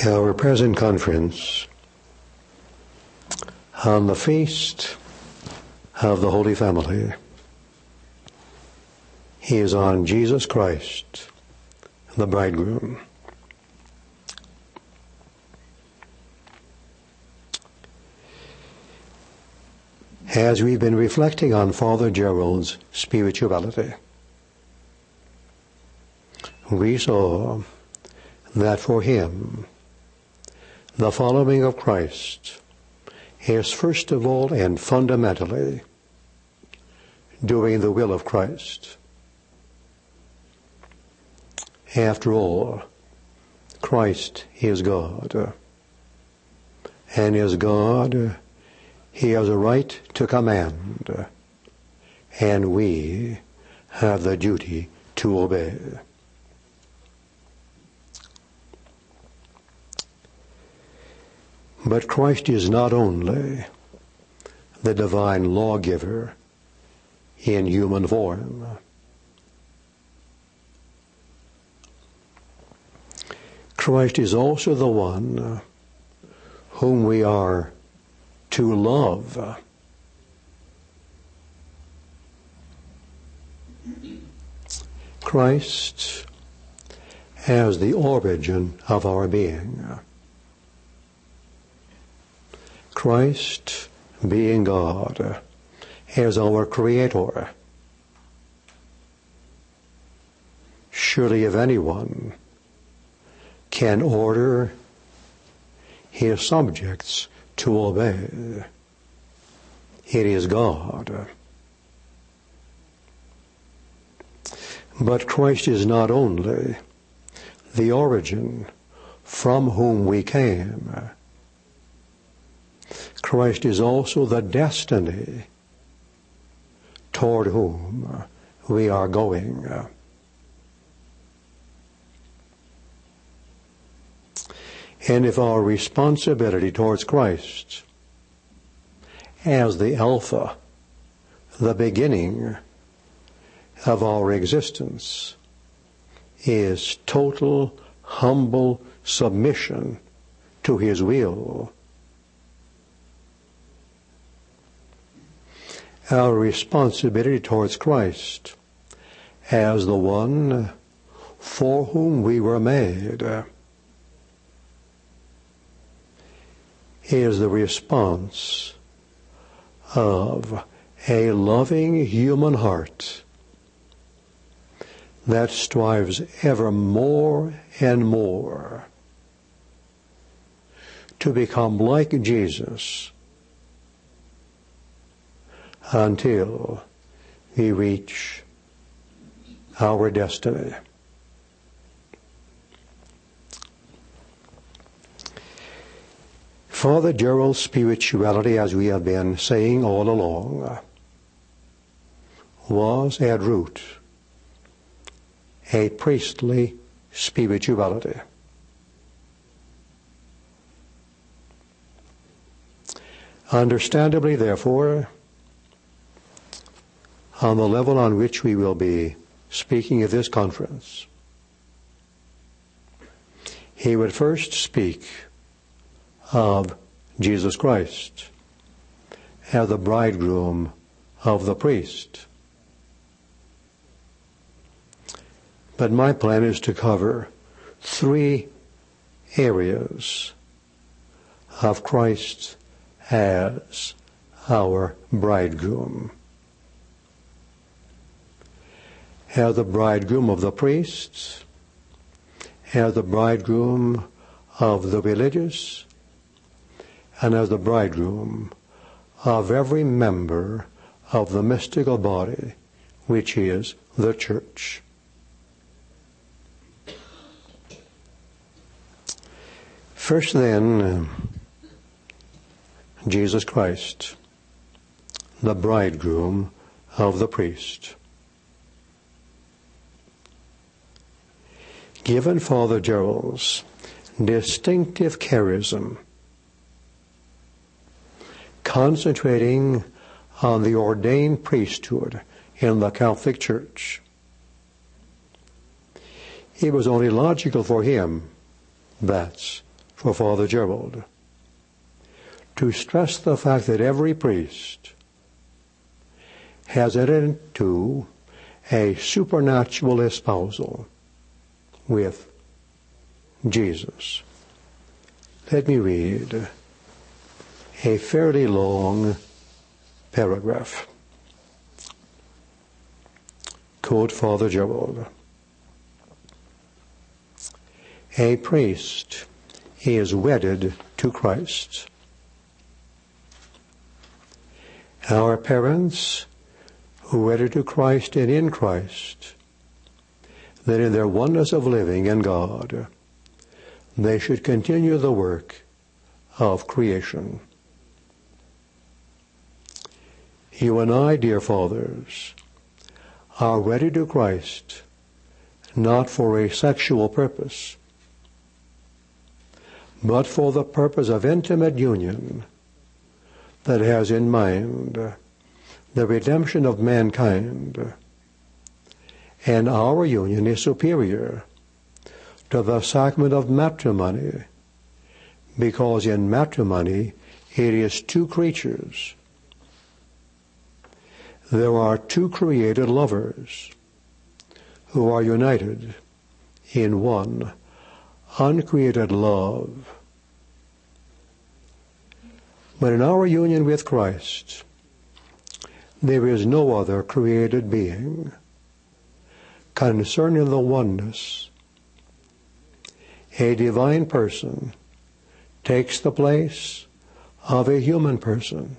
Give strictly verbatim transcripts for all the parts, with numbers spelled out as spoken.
Our present conference on the feast of the Holy Family is on Jesus Christ, the bridegroom. As we've been reflecting on Father Gerald's spirituality, we saw that for him, the following of Christ is first of all and fundamentally doing the will of Christ. After all, Christ is God. And as God, he has a right to command, and we have the duty to obey. But Christ is not only the divine lawgiver in human form. Christ is also the one whom we are to love. Christ as the origin of our being. Christ being God as our Creator. Surely if anyone can order his subjects to obey, it is God. But Christ is not only the origin from whom we came, Christ is also the destiny toward whom we are going. And if our responsibility towards Christ as the Alpha, the beginning of our existence, is total, humble submission to His will, our responsibility towards Christ as the one for whom we were made is the response of a loving human heart that strives ever more and more to become like Jesus until we reach our destiny. Father Gerald's spirituality, as we have been saying all along, was at root a priestly spirituality. Understandably, therefore, on the level on which we will be speaking at this conference, he would first speak of Jesus Christ as the bridegroom of the priest. But my plan is to cover three areas of Christ as our bridegroom. As the bridegroom of the priests, as the bridegroom of the religious, and as the bridegroom of every member of the mystical body, which is the church. First then, Jesus Christ, the bridegroom of the priest. Given Father Gerald's distinctive charism, concentrating on the ordained priesthood in the Catholic Church, it was only logical for him, that's for Father Gerald to stress the fact that every priest has entered into a supernatural espousal with Jesus. Let me read a fairly long paragraph. Quote Father Gerald. A priest is wedded to Christ. Our parents who wedded to Christ and in Christ, that in their oneness of living in God, they should continue the work of creation. You and I, dear fathers, are wedded to Christ not for a sexual purpose, but for the purpose of intimate union that has in mind the redemption of mankind. And our union is superior to the sacrament of matrimony, because in matrimony it is two creatures. There are two created lovers who are united in one uncreated love. But in our union with Christ, there is no other created being concerning the oneness. A divine person takes the place of a human person.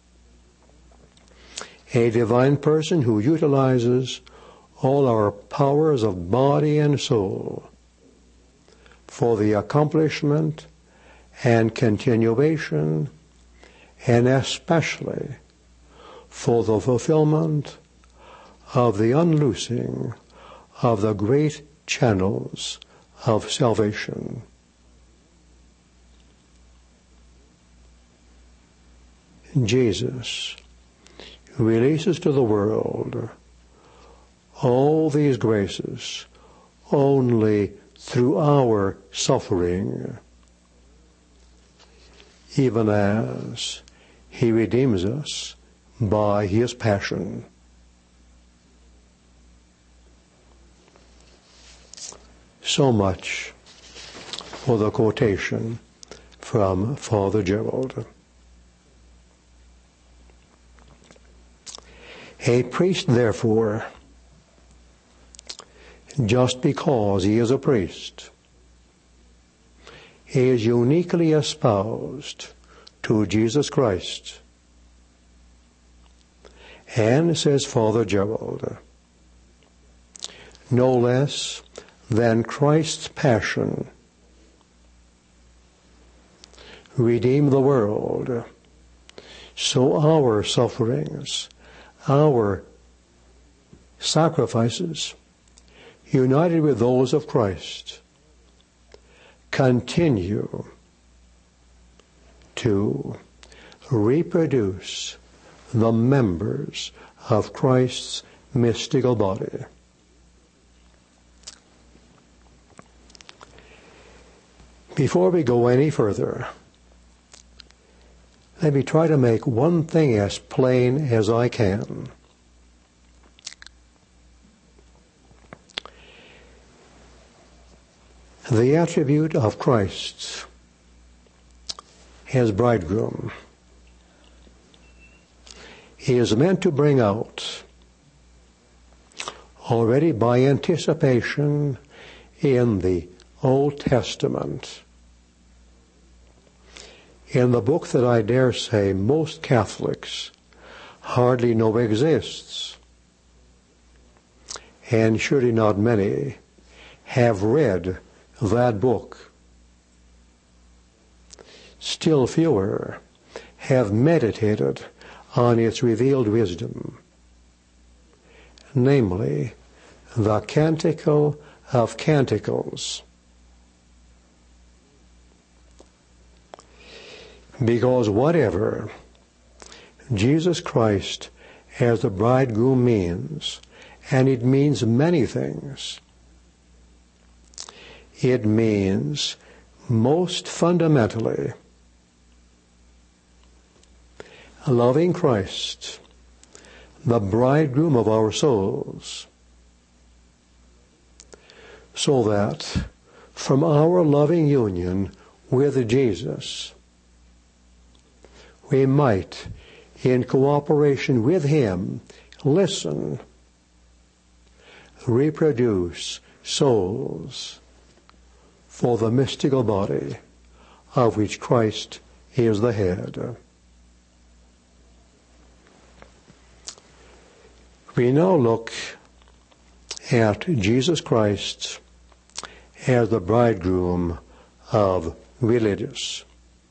A divine person who utilizes all our powers of body and soul for the accomplishment and continuation, and especially for the fulfillment of the unloosing of the great channels of salvation. Jesus releases to the world all these graces only through our suffering, even as he redeems us by his passion. So much for the quotation from Father Gerald. A priest, therefore, just because he is a priest, he is uniquely espoused to Jesus Christ. And, says Father Gerald, no less than Christ's passion redeemed the world, so our sufferings, our sacrifices, united with those of Christ, continue to reproduce the members of Christ's mystical body. Before we go any further, let me try to make one thing as plain as I can. The attribute of Christ as bridegroom is meant to bring out, already by anticipation in the Old Testament, in the book that I dare say most Catholics hardly know exists, and surely not many have read that book. Still fewer have meditated on its revealed wisdom, namely the Canticle of Canticles. Because whatever Jesus Christ as the bridegroom means, and it means many things, it means most fundamentally, loving Christ, the bridegroom of our souls, so that from our loving union with Jesus, we might, in cooperation with Him, listen, reproduce souls for the mystical body of which Christ is the head. We now look at Jesus Christ as the bridegroom of religious.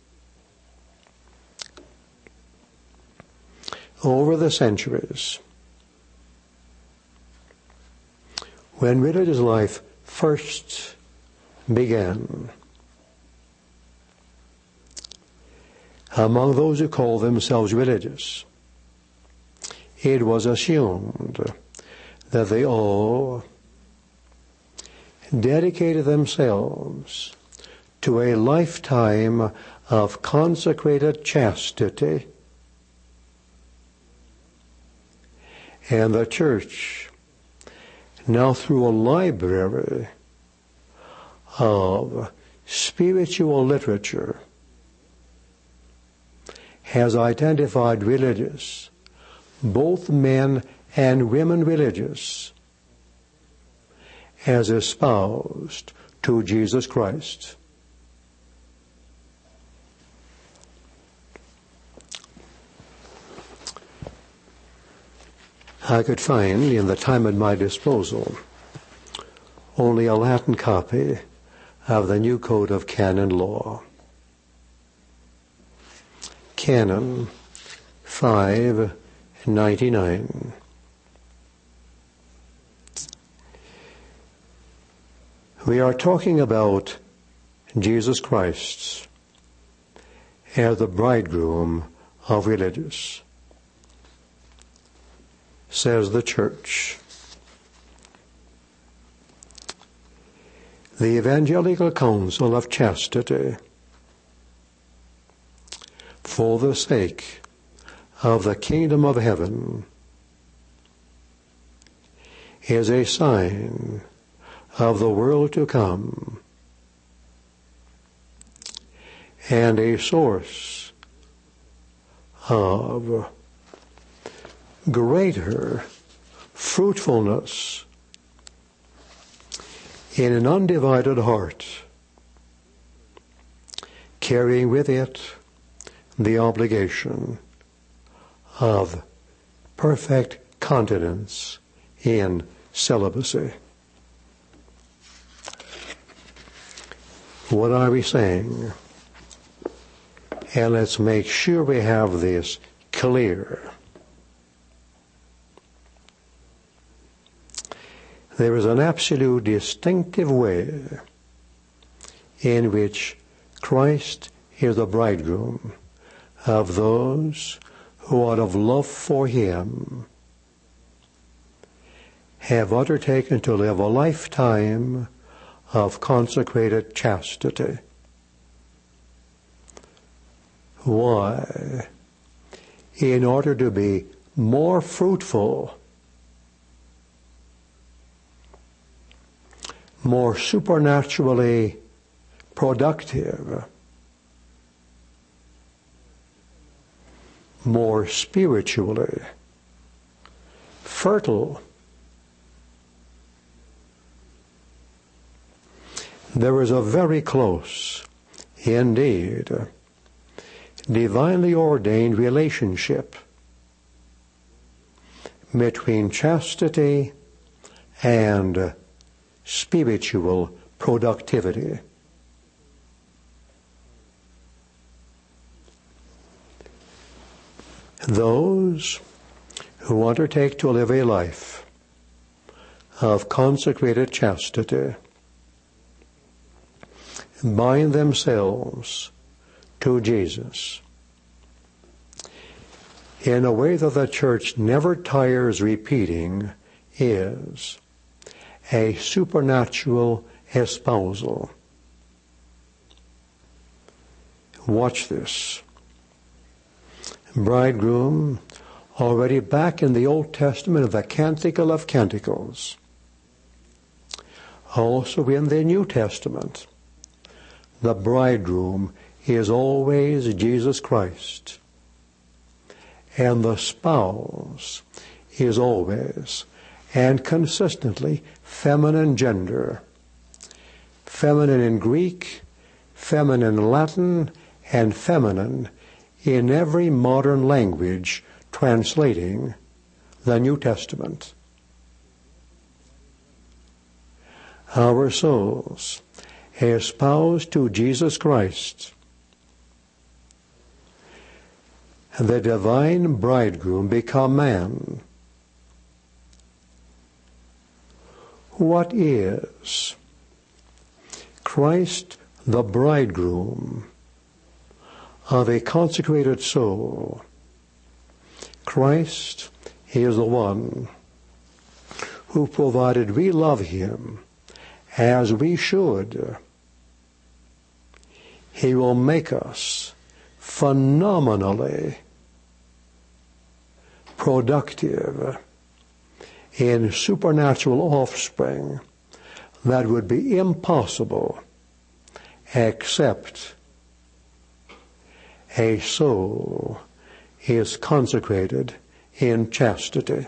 Over the centuries, when religious life first began, among those who called themselves religious, it was assumed that they all dedicated themselves to a lifetime of consecrated chastity, and the church, now through a library of spiritual literature, has identified religious, both men and women religious, as espoused to Jesus Christ. I could find, in the time at my disposal, only a Latin copy of the New Code of Canon Law. Canon five ninety-nine. We are talking about Jesus Christ as the bridegroom of religious. Says the church, the Evangelical Counsel of Chastity, for the sake of the kingdom of heaven, is a sign of the world to come and a source of greater fruitfulness in an undivided heart, carrying with it the obligation of perfect continence in celibacy. What are we saying? And let's make sure we have this clear. There is an absolute distinctive way in which Christ is the bridegroom of those who, out of love for Him, have undertaken to live a lifetime of consecrated chastity. Why? In order to be more fruitful, more supernaturally productive, more spiritually fertile. There is a very close, indeed, divinely ordained relationship between chastity and spiritual productivity. Those who undertake to live a life of consecrated chastity bind themselves to Jesus in a way that the church never tires repeating is a supernatural espousal. Watch this. Bridegroom, already back in the Old Testament of the Canticle of Canticles. Also in the New Testament, the bridegroom is always Jesus Christ. And the spouse is always and consistently feminine gender. Feminine in Greek, feminine in Latin, and feminine in every modern language translating the New Testament. Our souls, espoused to Jesus Christ, the divine bridegroom become man. What is Christ the bridegroom of a consecrated soul? Christ is the one who, provided we love him as we should, he will make us phenomenally productive in supernatural offspring that would be impossible except a soul is consecrated in chastity.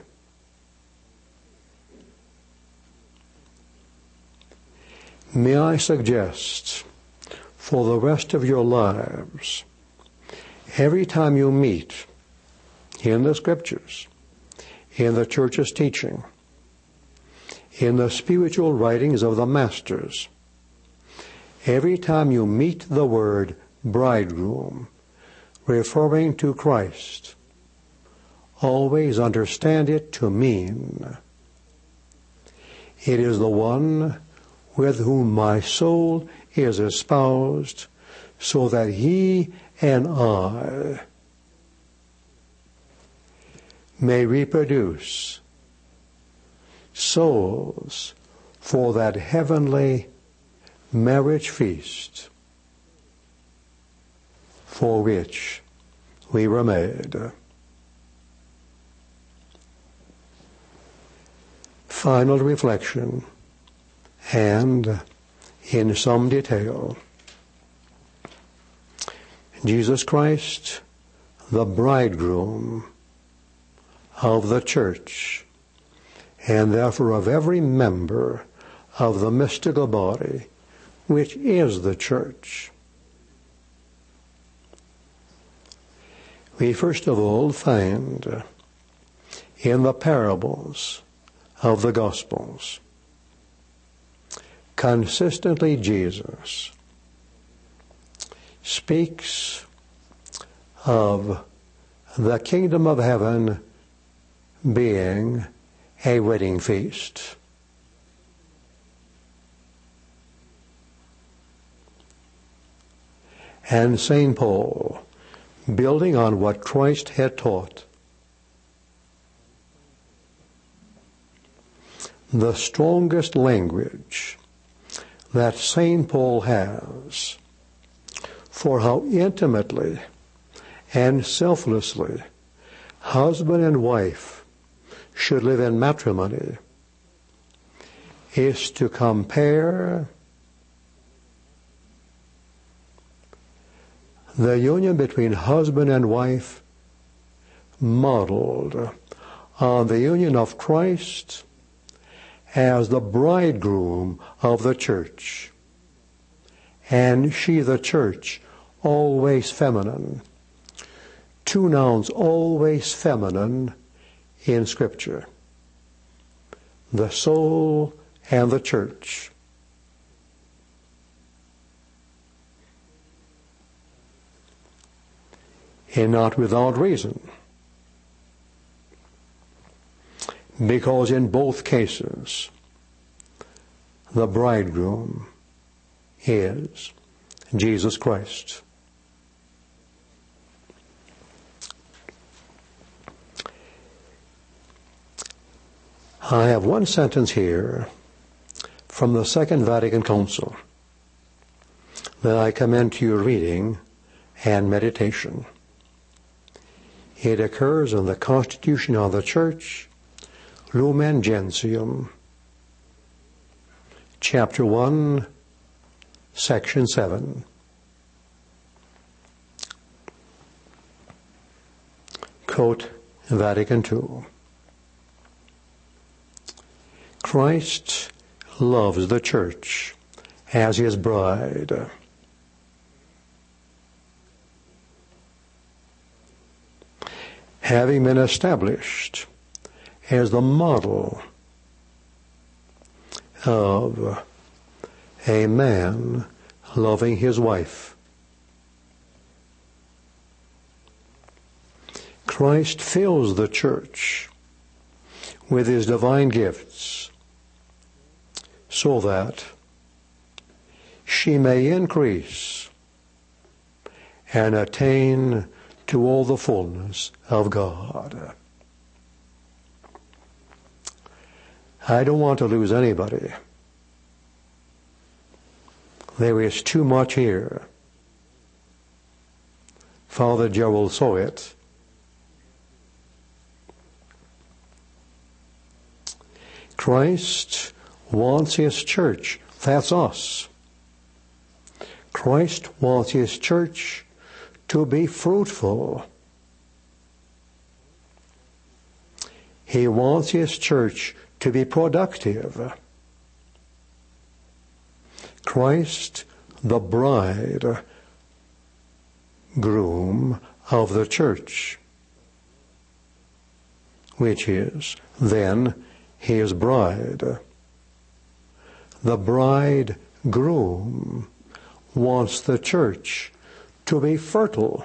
May I suggest, for the rest of your lives, every time you meet in the Scriptures, in the Church's teaching, in the spiritual writings of the Masters, every time you meet the word bridegroom, referring to Christ, always understand it to mean, it is the one with whom my soul is espoused, so that he and I may reproduce souls for that heavenly marriage feast for which we were made. Final reflection, and in some detail. Jesus Christ, the bridegroom of the church, and therefore of every member of the mystical body, which is the church. We first of all find in the parables of the Gospels, consistently Jesus speaks of the kingdom of heaven being a wedding feast. And Saint Paul, building on what Christ had taught, the strongest language that Saint Paul has for how intimately and selflessly husband and wife should live in matrimony is to compare the union between husband and wife modeled on the union of Christ as the bridegroom of the church, and she, the church, always feminine. Two nouns always feminine in Scripture: the soul and the church. And not without reason, because in both cases the bridegroom is Jesus Christ. I have one sentence here from the Second Vatican Council that I commend to your reading and meditation. It occurs in the Constitution of the Church, Lumen Gentium, chapter one, section seven. Quote Vatican two. Christ loves the church as his bride. Having been established as the model of a man loving his wife, Christ fills the church with his divine gifts so that she may increase and attain to all the fullness of God. I don't want to lose anybody. There is too much here. Father Gerald saw it. Christ wants his church. That's us. Christ wants his church to be fruitful. He wants his church to be productive. Christ, the bride groom of the church, which is then his bride. The bridegroom wants the church to be fertile.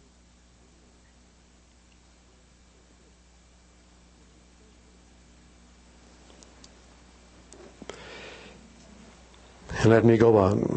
And let me go on.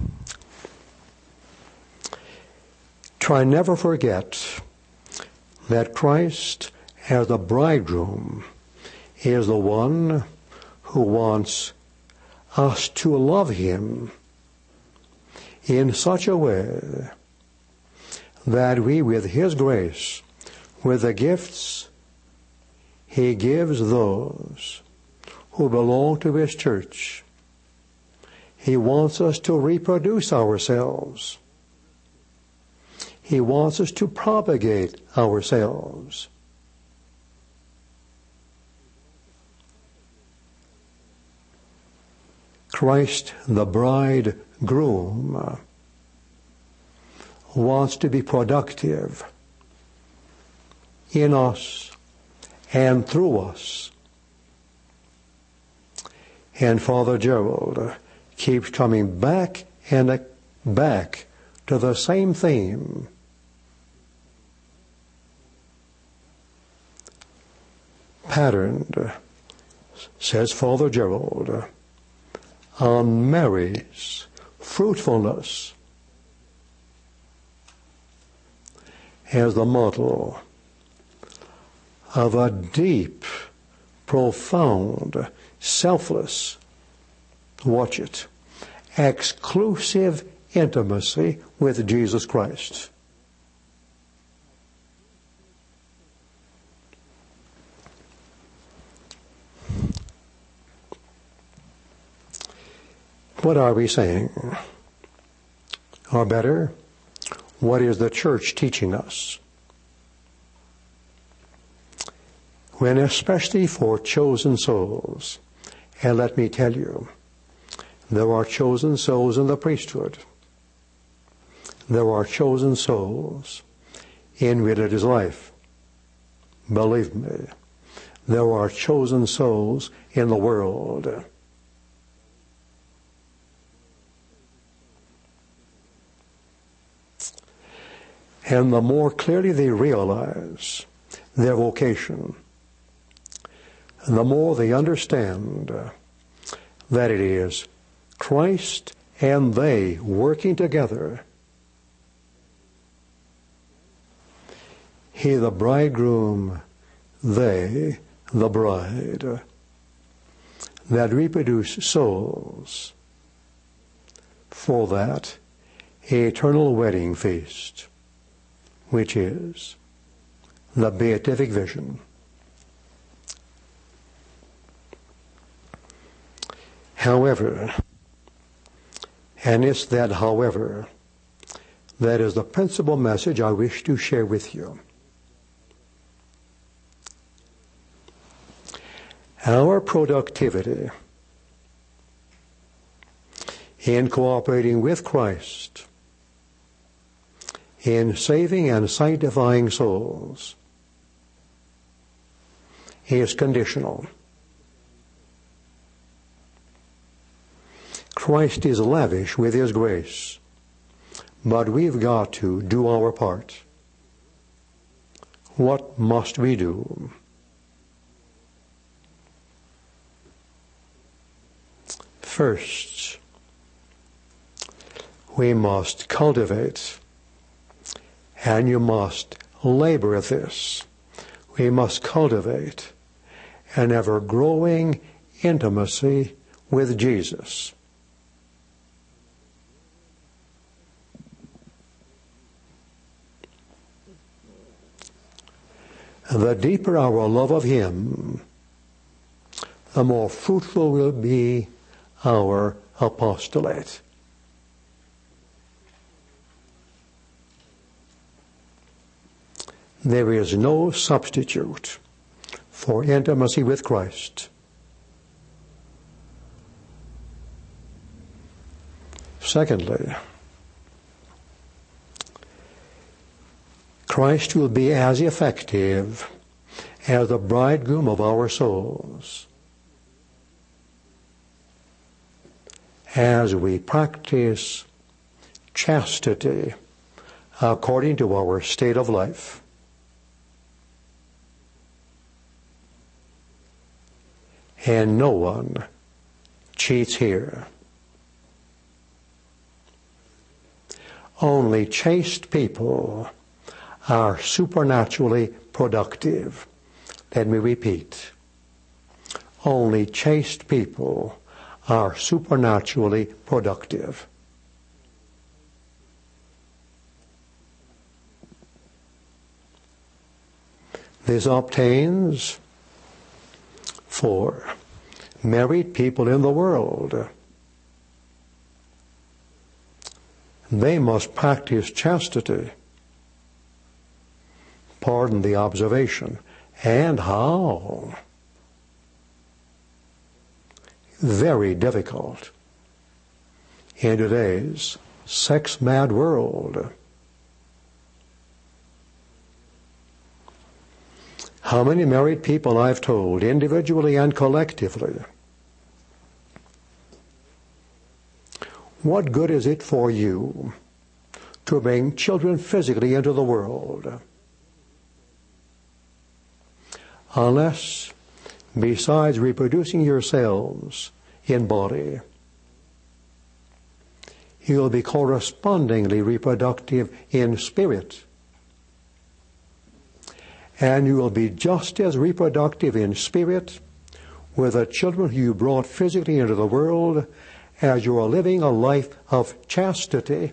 Try never forget that Christ, as the bridegroom, is the one who wants us to love him in such a way that we, with his grace, with the gifts he gives those who belong to his church, he wants us to reproduce ourselves. He wants us to propagate ourselves. Christ, the bridegroom, wants to be productive in us and through us. And Father Gerald keeps coming back and back to the same theme. Patterned, says Father Gerald, on Mary's fruitfulness as the model of a deep, profound, selfless, watch it, exclusive intimacy with Jesus Christ. What are we saying? Or better, what is the church teaching us? When especially for chosen souls, and let me tell you, there are chosen souls in the priesthood. There are chosen souls in religious life. Believe me, there are chosen souls in the world. And the more clearly they realize their vocation, the more they understand that it is Christ and they working together. He the bridegroom, they the bride, that reproduce souls, for that eternal wedding feast, which is the beatific vision. However, and it's that however that is the principal message I wish to share with you. Our productivity in cooperating with Christ in saving and sanctifying souls is conditional. Christ is lavish with His grace, but we've got to do our part. What must we do? First, we must cultivate, and you must labor at this. We must cultivate an ever-growing intimacy with Jesus. The deeper our love of Him, the more fruitful will be our apostolate. There is no substitute for intimacy with Christ. Secondly, Christ will be as effective as the bridegroom of our souls as we practice chastity according to our state of life. And no one cheats here. Only chaste people are supernaturally productive. Let me repeat. Only chaste people are supernaturally productive. This obtains for married people in the world. They must practice chastity. Pardon the observation. And how? Very difficult in today's sex-mad world. How many married people I've told, individually and collectively, what good is it for you to bring children physically into the world unless, besides reproducing yourselves in body, you'll be correspondingly reproductive in spirit? And you will be just as reproductive in spirit with the children who you brought physically into the world as you are living a life of chastity.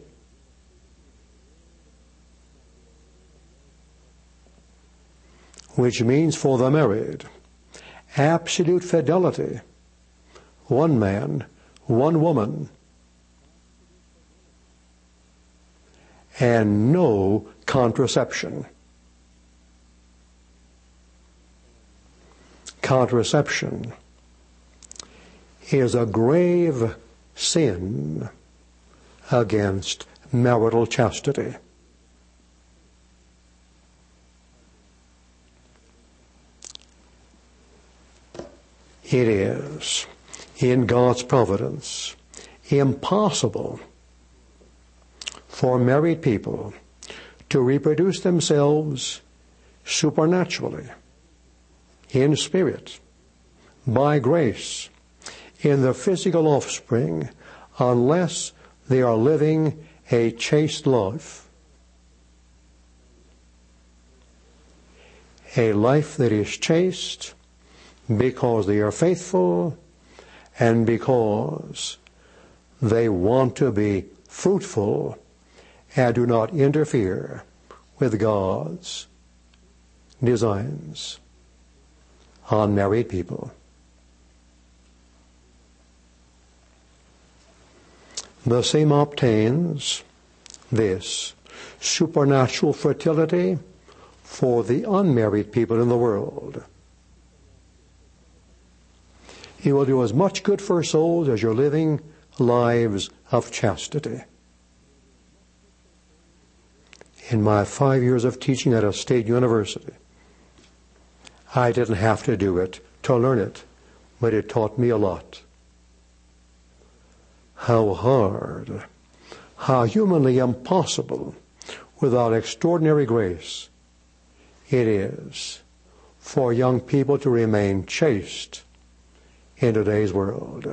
Which means for the married, absolute fidelity. One man, one woman, and no contraception. Contraception is a grave sin against marital chastity. It is, in God's providence, impossible for married people to reproduce themselves supernaturally, in spirit, by grace, in the physical offspring, unless they are living a chaste life. A life that is chaste because they are faithful and because they want to be fruitful and do not interfere with God's designs on married people. The same obtains this supernatural fertility for the unmarried people in the world. It will do as much good for souls as you're living lives of chastity. In my five years of teaching at a state university, I didn't have to do it to learn it, but it taught me a lot. How hard, how humanly impossible, without extraordinary grace, it is for young people to remain chaste in today's world.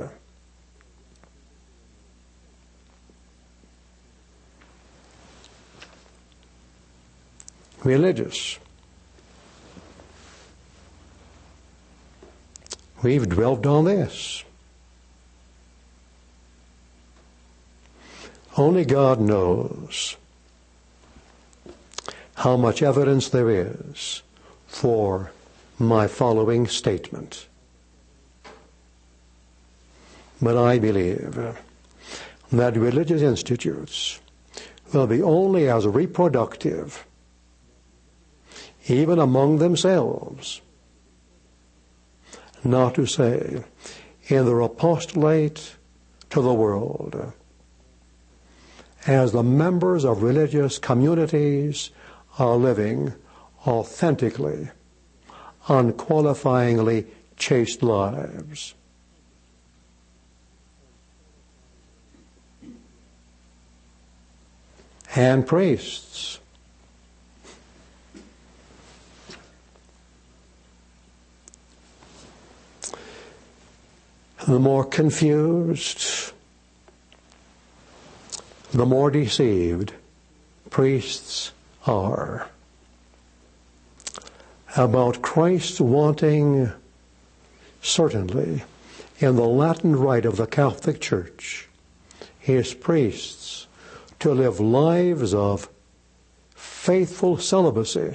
Religious. We've dwelt on this. Only God knows how much evidence there is for my following statement. But I believe that religious institutes will be only as reproductive, even among themselves, not to say in their apostolate to the world, as the members of religious communities are living authentically, unqualifyingly chaste lives. And priests. The more confused, the more deceived priests are about Christ wanting, certainly, in the Latin rite of the Catholic Church, his priests to live lives of faithful celibacy.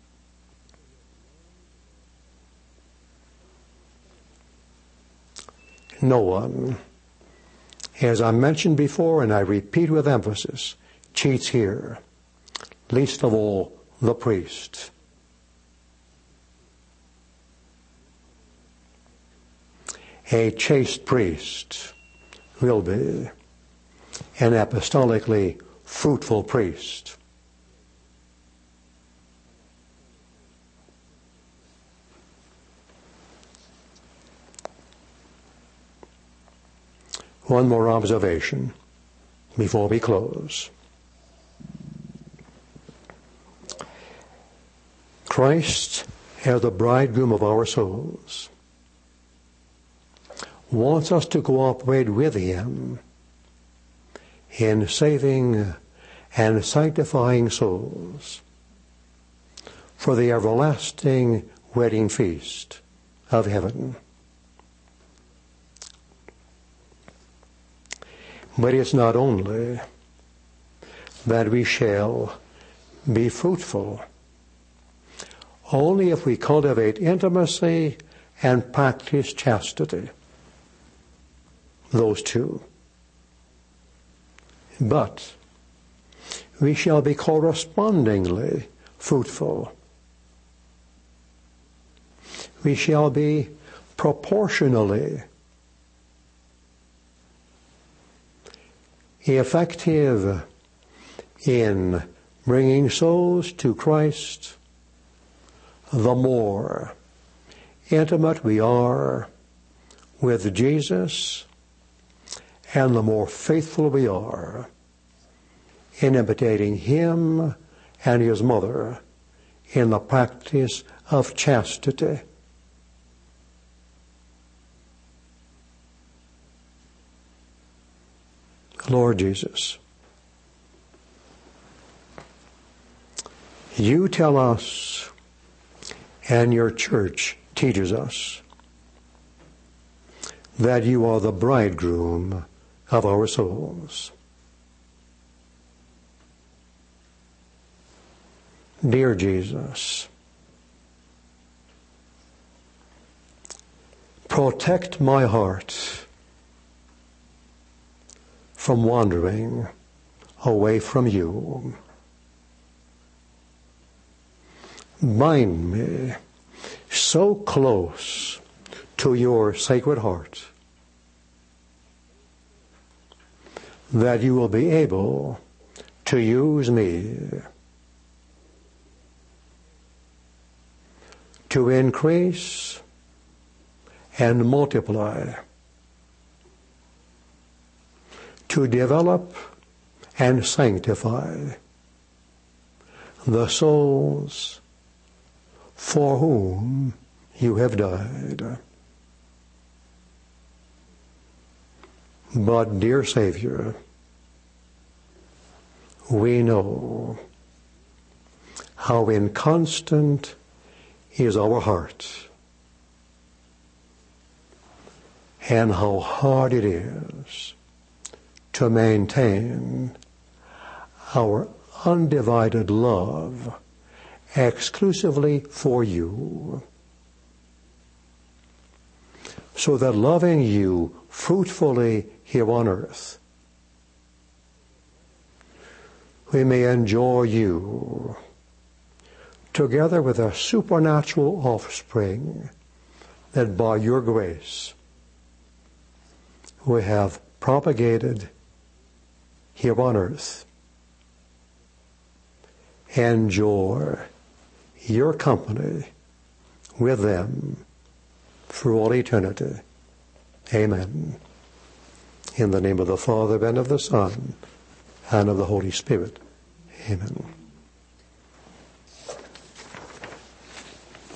No one, as I mentioned before and I repeat with emphasis, cheats here, least of all the priest. A chaste priest will be an apostolically fruitful priest. One more observation before we close. Christ, as the bridegroom of our souls, wants us to cooperate with him in saving and sanctifying souls for the everlasting wedding feast of heaven. But it's not only that we shall be fruitful, only if we cultivate intimacy and practice chastity. Those two. But we shall be correspondingly fruitful. We shall be proportionally effective in bringing souls to Christ, the more intimate we are with Jesus, and the more faithful we are in imitating him and his mother in the practice of chastity. Lord Jesus, you tell us, and your church teaches us, that you are the bridegroom of our souls. Dear Jesus, protect my heart from wandering away from you. Bind me so close to your sacred heart that you will be able to use me to increase and multiply, to develop and sanctify the souls for whom you have died. But, dear Savior, we know how inconstant is our heart and how hard it is to maintain our undivided love exclusively for you, so that loving you fruitfully here on earth, we may enjoy you together with a supernatural offspring that by your grace we have propagated here on earth. Enjoy your company with them for all eternity. Amen. In the name of the Father, and of the Son, and of the Holy Spirit. Amen.